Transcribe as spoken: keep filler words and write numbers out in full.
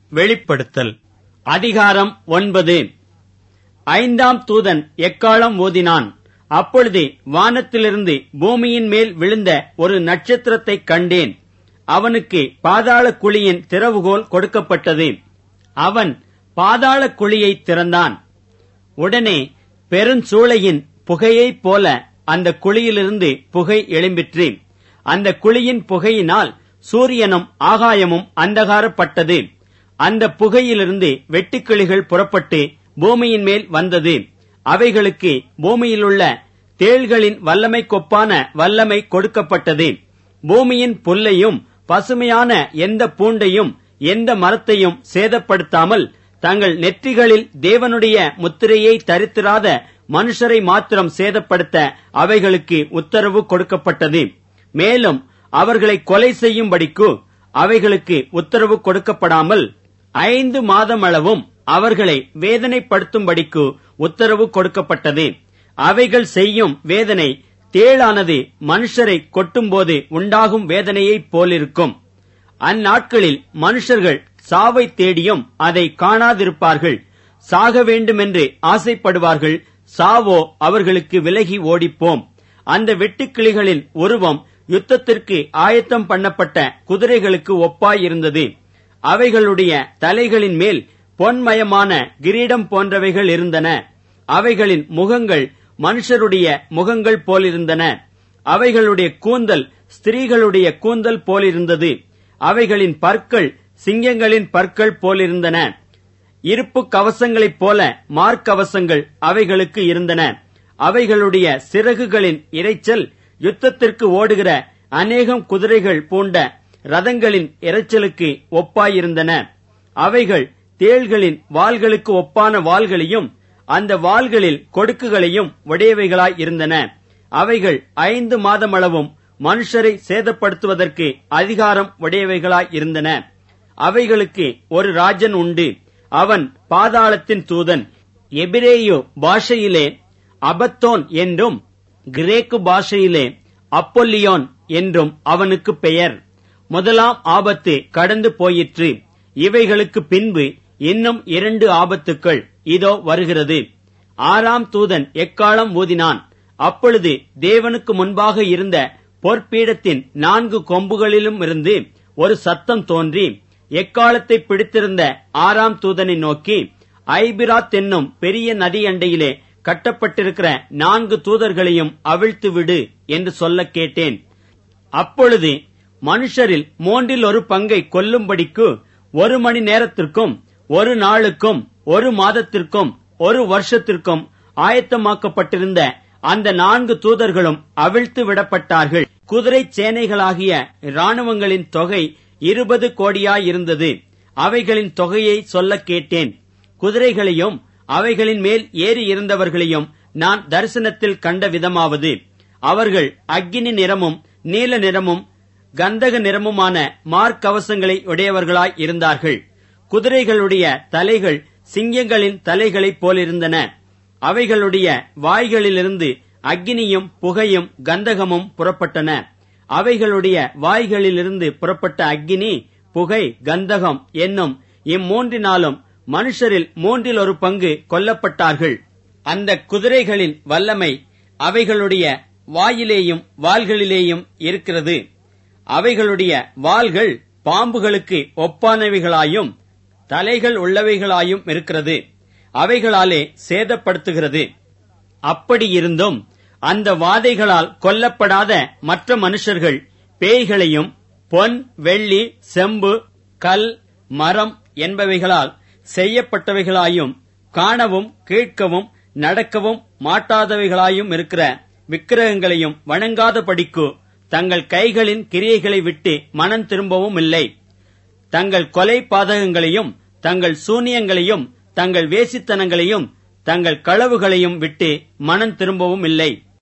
வெளிப்படுத்தல் அதிகாரம் ஒன்பது. ஐந்தாம் தூதன் எக்காளம் ஊதினான். அப்பொழுது வானத்திலிருந்து பூமியின் மேல் விழுந்த ஒரு நட்சத்திரத்தைக் கண்டேன். அவனுக்கு பாதாள குழியின் திறவுகோல் கொடுக்கப்பட்டது. அவன் பாதாள குழியை திறந்தான். உடனே பெருஞ்சூளையின் புகையைப் போல அந்த குழியிலிருந்து புகை எழும்பிற்று. அந்த குழியின் புகையினால் சூரியனும் ஆகாயமும் அந்தகாரப்பட்டது. அந்த புகையிலிருந்து வெட்டுக்கிளிகள் புறப்பட்டு பூமியின் மேல் வந்தது. அவைகளுக்கு பூமியிலுள்ள தேள்களின் வல்லமைக்கொப்பான வல்லமை கொடுக்கப்பட்டது. பூமியின் புல்லையும் பசுமையான எந்த பூண்டையும் எந்த மரத்தையும் சேதப்படுத்தாமல் தங்கள் நெற்றிகளில் தேவனுடைய முத்திரையை தரித்திராத மனுஷரை மாத்திரம் சேதப்படுத்த அவைகளுக்கு உத்தரவு கொடுக்கப்பட்டது. மேலும் அவர்களை கொலை செய்யும்படிக்கு அவைகளுக்கு உத்தரவு கொடுக்கப்படாமல் ஐந்து மாதமளவும் அவர்களை வேதனைப்படுத்தும்படிக்கு உத்தரவு கொடுக்கப்பட்டது. அவைகள் செய்யும் வேதனை தேளானது மனுஷரை கொட்டும்போது உண்டாகும் வேதனையைப் போலிருக்கும். அந்நாட்களில் மனுஷர்கள் சாவை தேடியும் அதை காணாதிருப்பார்கள். சாக வேண்டுமென்று ஆசைப்படுவார்கள். சாவோ அவர்களுக்கு விலகி ஓடிப்போம். அந்த வெட்டுக்கிளிகளின் உருவம் யுத்தத்திற்கு ஆயத்தம் பண்ணப்பட்ட குதிரைகளுக்கு ஒப்பாயிருந்தது. அவைகளுடைய தலைகளின் மேல் பொன்மயமான கிரீடம் போன்றவைகள் இருந்தன. அவைகளின் முகங்கள் மனுஷருடைய முகங்கள் போலிருந்தன. அவைகளுடைய கூந்தல் ஸ்திரீகளுடைய கூந்தல் போலிருந்தது. அவைகளின் பற்கள் சிங்கங்களின் பற்கள் போலிருந்தன. இருப்பு கவசங்களைப் போல மார்க்கவசங்கள் அவைகளுக்கு இருந்தன. அவைகளுடைய சிறகுகளின் இரைச்சல் யுத்தத்திற்கு ஓடுகிற அநேகம் குதிரைகள் பூண்ட ரதங்களின் இரைச்சலுக்கு ஒப்பாயிருந்தன. அவைகள் தேள்களின் வாள்களுக்கு ஒப்பான வாள்களையும் அந்த வாள்களில் கொடுக்குகளையும் உடையவைகளாயிருந்தன. அவைகள் ஐந்து மாதமளவும் மனுஷரை சேதப்படுத்துவதற்கு அதிகாரம் உடையவைகளாயிருந்தன. அவைகளுக்கு ஒரு ராஜன் உண்டு. அவன் பாதாளத்தின் தூதன். எபிரேயு பாஷையிலே அபத்தோன் என்றும் கிரேக்கு பாஷையிலே அப்பொல்லியோன் என்றும் அவனுக்கு பெயர். முதலாம் ஆபத்து கடந்து போயிற்று. இவைகளுக்கு பின்பு இன்னும் இரண்டு ஆபத்துக்கள் இதோ வருகிறது. ஆறாம் தூதன் எக்காளம் ஊதினான். அப்பொழுது தேவனுக்கு முன்பாக இருந்த பொற்பீடத்தின் நான்கு கொம்புகளிலும் இருந்து ஒரு சத்தம் தோன்றி எக்காலத்தை பிடித்திருந்த ஆறாம் தூதனை நோக்கி, ஐபிராத் என்னும் பெரிய நதி அண்டையிலே கட்டப்பட்டிருக்கிற நான்கு தூதர்களையும் அவிழ்த்து விடு என்று சொல்ல கேட்டேன். அப்பொழுது மனுஷரில் மூன்றில் ஒரு பங்கை கொல்லும்படிக்கு ஒரு மணி நேரத்திற்கும் ஒரு நாளுக்கும் ஒரு மாதத்திற்கும் ஒரு வருஷத்திற்கும் ஆயத்தமாக்கப்பட்டிருந்த அந்த நான்கு தூதர்களும் அவிழ்த்து விடப்பட்டார்கள். குதிரை சேனைகளாகிய இராணுவங்களின் தொகை இருபது கோடியாயிருந்தது. அவைகளின் தொகையை சொல்ல கேட்டேன். குதிரைகளையும் அவைகளின் மேல் ஏறி இருந்தவர்களையும் நான் தரிசனத்தில் கண்ட விதமாவது, அவர்கள் அக்கினி நிறமும் நீல நிறமும் கந்தக நிறமுமான மார்க்கவசங்களை உடையவர்களாய் இருந்தார்கள். குதிரைகளுடைய தலைகள் சிங்கங்களின் தலைகளைப் போலிருந்தன. அவைகளுடைய வாய்களிலிருந்து அக்கினியும் புகையும் கந்தகமும் புறப்பட்டன. அவைகளுடைய வாய்களிலிருந்து புறப்பட்ட அக்கினி, புகை, கந்தகம் என்னும் இம்மூன்றினாலும் மனுஷரில் மூன்றில் ஒரு பங்கு கொல்லப்பட்டார்கள். அந்த குதிரைகளின் வல்லமை அவைகளுடைய வாயிலேயும் வாள்களிலேயும் இருக்கிறது. அவைகளுடைய வாள்கள் பாம்புகளுக்கு ஒப்பானவைகளாயும் தலைகள் உள்ளவைகளாயும் இருக்கிறது. அவைகளாலே சேதப்படுத்துகிறது. அப்படியிருந்தும் அந்த வாதைகளால் கொல்லப்படாத மற்ற மனுஷர்கள் பேய்களையும் பொன், வெள்ளி, செம்பு, கல், மரம் என்பவைகளால் செய்யப்பட்டவைகளாயும் காணவும் கேட்கவும் நடக்கவும் மாட்டாதவைகளாயும் இருக்கிற விக்கிரகங்களையும் வணங்காதபடிக்கு தங்கள் கைகளின் கிரியைகளை விட்டு மனம் திரும்பவும் இல்லை. தங்கள் கொலை பாதகங்களையும் தங்கள் சூனியங்களையும் தங்கள் வேசித்தனங்களையும் தங்கள் களவுகளையும் விட்டு மனம் திரும்பவும் இல்லை.